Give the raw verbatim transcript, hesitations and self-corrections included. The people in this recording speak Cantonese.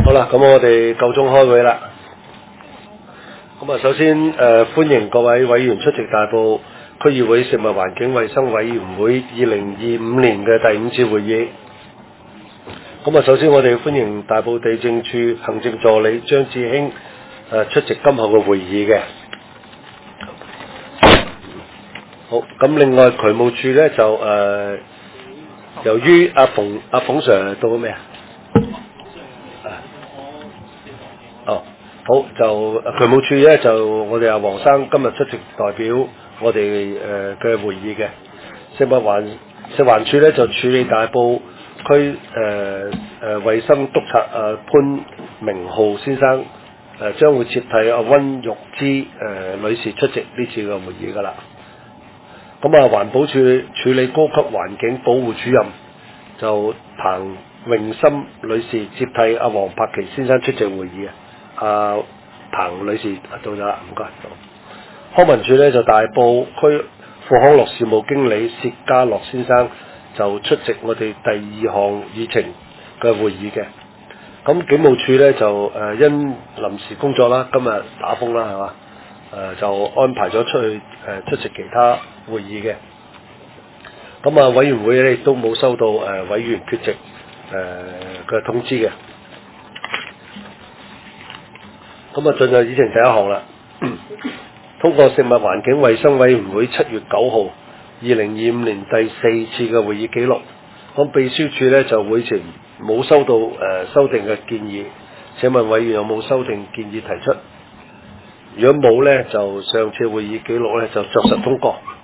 好啦，咁我哋夠鐘開會啦。咁啊，首先誒、呃、歡迎各位委員出席大埔區議會食物環境衞生委員會二零二五年嘅第五次會議。咁啊，首先我哋歡迎大埔地政處行政助理張志興誒出席今後嘅會議嘅。好，咁另外渠務處咧就誒、呃，由於阿馮阿馮 Sir 到咗未啊？哦，好，就渠務處咧就我哋阿黃生今日出席代表我哋誒嘅會議嘅。食物環食環署咧就處理大埔區誒誒衞生督察誒、呃、潘明浩先生誒、呃、將會接替阿温玉芝誒、呃、女士出席呢次嘅會議㗎啦。咁啊，環保署處理高級環境保護主任就彭詠心女士接替阿黃柏奇先生出席會議啊。阿彭女士到咗啦，唔該。康文署咧就大埔區富康樂事務經理薛家樂先生就出席我哋第二項議程嘅會議嘅。咁警務處咧就誒、呃、因臨時工作啦，今日打風啦係嘛，誒、呃、就安排咗出去誒、呃、出席其他會議嘅。咁啊，委員會咧亦都冇收到誒、呃、委員缺席誒嘅、呃、通知嘅。咁啊，進入議程第一項啦。通過食物環境衞生委員會七月九號二零二五年第四次嘅會議記錄。咁秘書處咧就會前冇收到誒、呃、修訂嘅建議。請問委員有冇修訂建議提出？如果冇咧，就上次會議記錄咧就作實通過。